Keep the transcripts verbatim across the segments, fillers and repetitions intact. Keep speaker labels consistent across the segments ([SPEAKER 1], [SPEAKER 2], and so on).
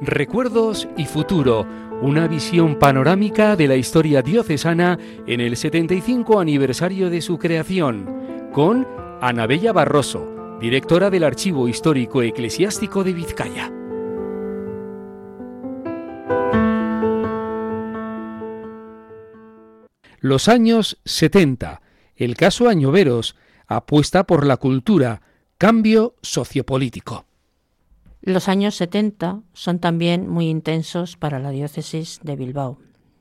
[SPEAKER 1] Recuerdos y futuro, una visión panorámica de la historia diocesana en el setenta y cinco aniversario de su creación, con Ana Bella Barroso, directora del Archivo Histórico Eclesiástico de Vizcaya. Los años setenta. El caso Añoveros, apuesta por la cultura, cambio sociopolítico.
[SPEAKER 2] Los años setenta son también muy intensos para la diócesis de Bilbao.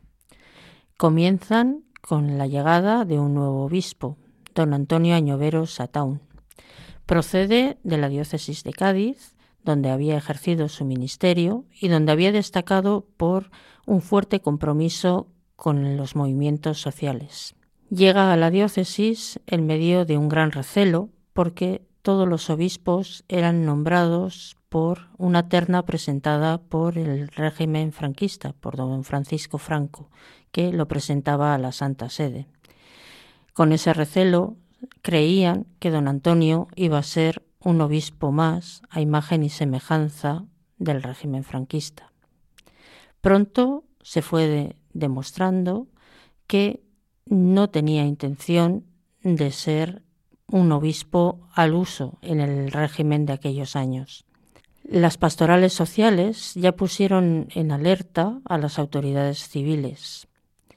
[SPEAKER 2] Comienzan con la llegada de un nuevo obispo, don Antonio Añoveros Ataún. Procede de la diócesis de Cádiz, donde había ejercido su ministerio y donde había destacado por un fuerte compromiso con los movimientos sociales. Llega a la diócesis en medio de un gran recelo, porque todos los obispos eran nombrados por una terna presentada por el régimen franquista, por don Francisco Franco, que lo presentaba a la Santa Sede. Con ese recelo creían que don Antonio iba a ser un obispo más a imagen y semejanza del régimen franquista. Pronto se fue de, demostrando que no tenía intención de ser un obispo al uso en el régimen de aquellos años. Las pastorales sociales ya pusieron en alerta a las autoridades civiles.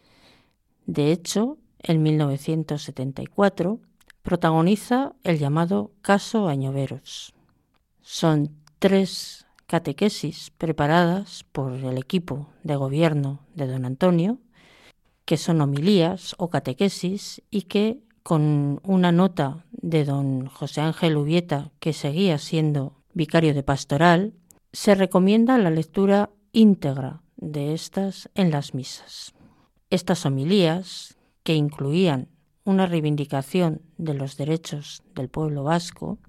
[SPEAKER 2] De hecho, en mil novecientos setenta y cuatro protagoniza el llamado caso Añoveros. Son tres catequesis preparadas por el equipo de gobierno de don Antonio, que son homilías o catequesis y que, con una nota de don José Ángel Ubieta, que seguía siendo vicario de pastoral, se recomienda la lectura íntegra de estas en las misas. Estas homilías, que incluían una reivindicación de los derechos del pueblo vasco,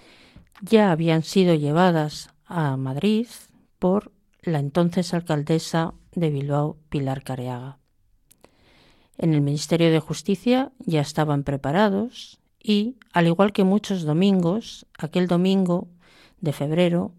[SPEAKER 2] ya habían sido llevadas a Madrid por la entonces alcaldesa de Bilbao, Pilar Careaga. En el Ministerio de Justicia ya estaban preparados y, al igual que muchos domingos, aquel domingo de febrero,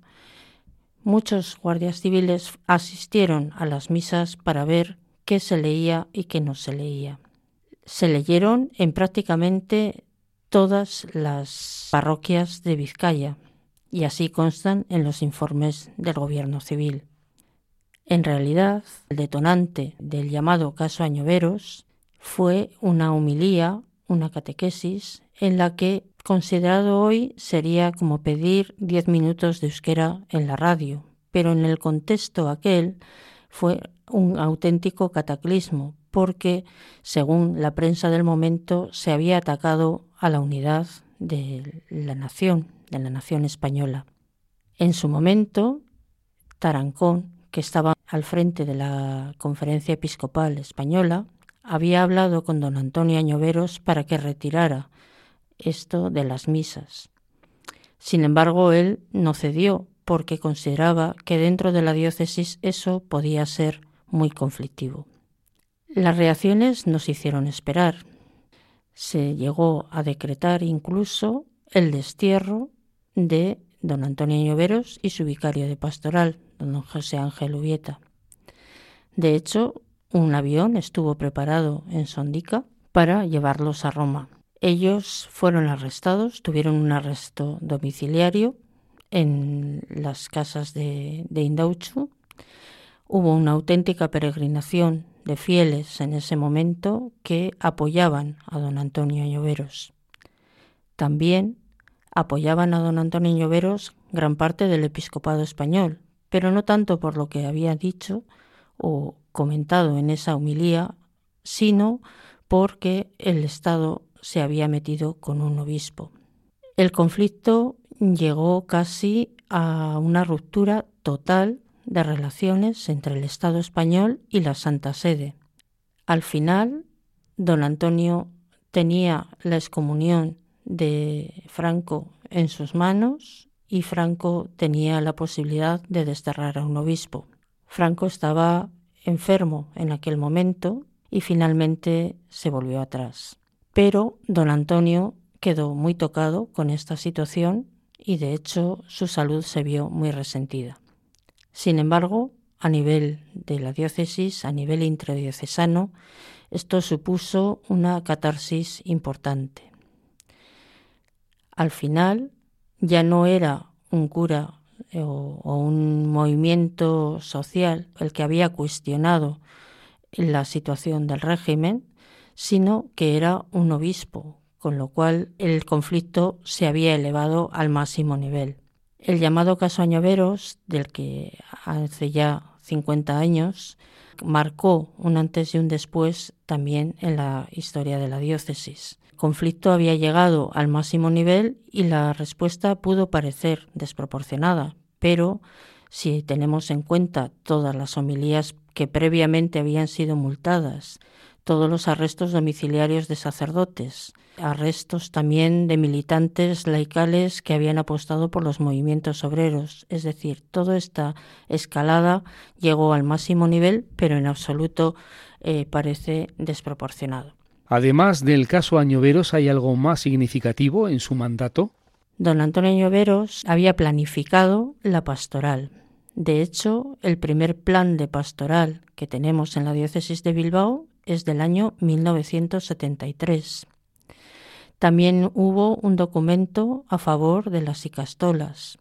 [SPEAKER 2] muchos guardias civiles asistieron a las misas para ver qué se leía y qué no se leía. Se leyeron en prácticamente todas las parroquias de Vizcaya y así constan en los informes del gobierno civil. En realidad, el detonante del llamado caso Añoveros fue una homilía, una catequesis, en la que, considerado hoy, sería como pedir diez minutos de euskera en la radio, pero en el contexto aquel fue un auténtico cataclismo, porque, según la prensa del momento, se había atacado a la unidad de la nación, de la nación española. En su momento, Tarancón, que estaba al frente de la Conferencia Episcopal Española, había hablado con don Antonio Añoveros para que retirara esto de las misas. Sin embargo, él no cedió porque consideraba que dentro de la diócesis eso podía ser muy conflictivo. Las reacciones nos hicieron esperar. Se llegó a decretar incluso el destierro de don Antonio Añoveros y su vicario de pastoral, don José Ángel Ubieta. De hecho, un avión estuvo preparado en Sondica para llevarlos a Roma. Ellos fueron arrestados, tuvieron un arresto domiciliario en las casas de, de Indauchu. Hubo una auténtica peregrinación de fieles en ese momento que apoyaban a don Antonio Añoveros. También apoyaban a don Antonio Añoveros gran parte del episcopado español, pero no tanto por lo que había dicho o comentado en esa homilía, sino porque el Estado se había metido con un obispo. El conflicto llegó casi a una ruptura total de relaciones entre el Estado español y la Santa Sede. Al final, don Antonio tenía la excomunión de Franco en sus manos y Franco tenía la posibilidad de desterrar a un obispo. Franco estaba enfermo en aquel momento y finalmente se volvió atrás. Pero don Antonio quedó muy tocado con esta situación y de hecho su salud se vio muy resentida. Sin embargo, a nivel de la diócesis, a nivel intradiocesano, esto supuso una catarsis importante. Al final, ya no era un cura o, o un movimiento social el que había cuestionado la situación del régimen, sino que era un obispo, con lo cual el conflicto se había elevado al máximo nivel. El llamado caso Añoveros, del que hace ya cincuenta años, marcó un antes y un después también en la historia de la diócesis. El conflicto había llegado al máximo nivel y la respuesta pudo parecer desproporcionada, pero si tenemos en cuenta todas las homilías que previamente habían sido multadas, todos los arrestos domiciliarios de sacerdotes, arrestos también de militantes laicales que habían apostado por los movimientos obreros. Es decir, toda esta escalada llegó al máximo nivel, pero en absoluto eh, parece desproporcionado.
[SPEAKER 1] Además del caso Añoveros, ¿hay algo más significativo en su mandato?
[SPEAKER 2] Don Antonio Añoveros había planificado la pastoral. De hecho, el primer plan de pastoral que tenemos en la diócesis de Bilbao es del año mil novecientos setenta y tres. También hubo un documento a favor de las icastolas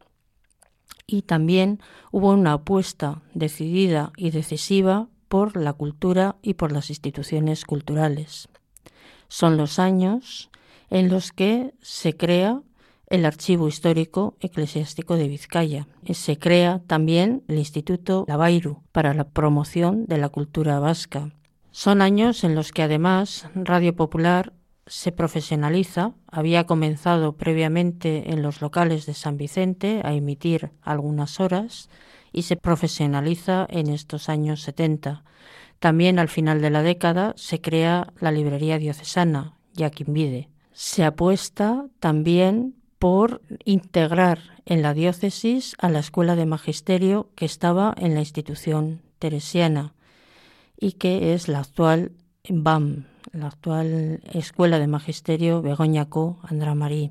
[SPEAKER 2] y también hubo una apuesta decidida y decisiva por la cultura y por las instituciones culturales. Son los años en los que se crea el Archivo Histórico Eclesiástico de Vizcaya. Se crea también el Instituto Labairu para la promoción de la cultura vasca. Son años en los que además Radio Popular se profesionaliza. Había comenzado previamente en los locales de San Vicente a emitir algunas horas y se profesionaliza en estos años setenta. También al final de la década se crea la librería diocesana, Jaquinvide. Se apuesta también por integrar en la diócesis a la Escuela de Magisterio que estaba en la institución teresiana y que es la actual B A M, la actual Escuela de Magisterio Begoñako Andramarí.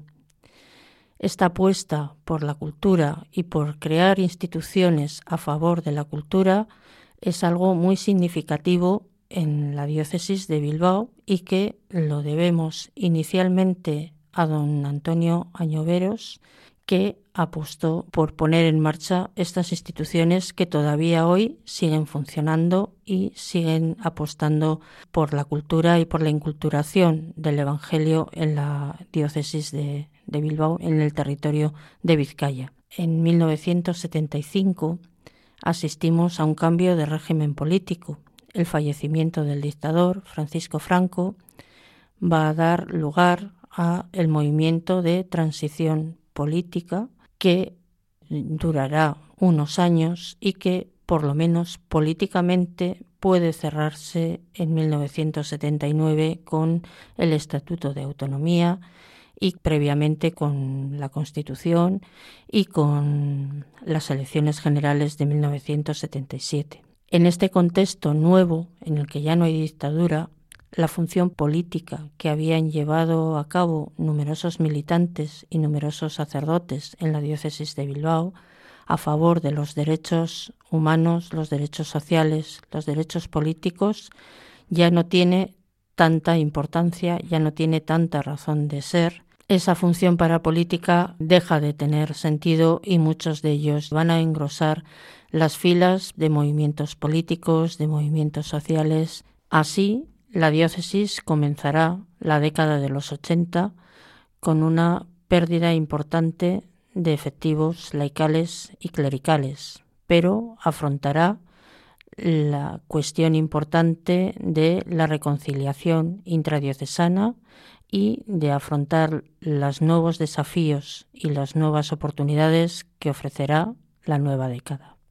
[SPEAKER 2] Esta apuesta por la cultura y por crear instituciones a favor de la cultura es algo muy significativo en la diócesis de Bilbao y que lo debemos inicialmente a don Antonio Añoveros, que apostó por poner en marcha estas instituciones que todavía hoy siguen funcionando y siguen apostando por la cultura y por la inculturación del Evangelio en la diócesis de, de Bilbao, en el territorio de Vizcaya. En mil novecientos setenta y cinco asistimos a un cambio de régimen político. El fallecimiento del dictador Francisco Franco va a dar lugar a el movimiento de transición política que durará unos años y que, por lo menos políticamente, puede cerrarse en mil novecientos setenta y nueve con el Estatuto de Autonomía y previamente con la Constitución y con las elecciones generales de mil novecientos setenta y siete. En este contexto nuevo, en el que ya no hay dictadura, la función política que habían llevado a cabo numerosos militantes y numerosos sacerdotes en la diócesis de Bilbao a favor de los derechos humanos, los derechos sociales, los derechos políticos, ya no tiene tanta importancia, ya no tiene tanta razón de ser. Esa función parapolítica deja de tener sentido y muchos de ellos van a engrosar las filas de movimientos políticos, de movimientos sociales. Así, la diócesis comenzará la década de los ochenta con una pérdida importante de efectivos laicales y clericales, pero afrontará la cuestión importante de la reconciliación intradiocesana y de afrontar los nuevos desafíos y las nuevas oportunidades que ofrecerá la nueva década.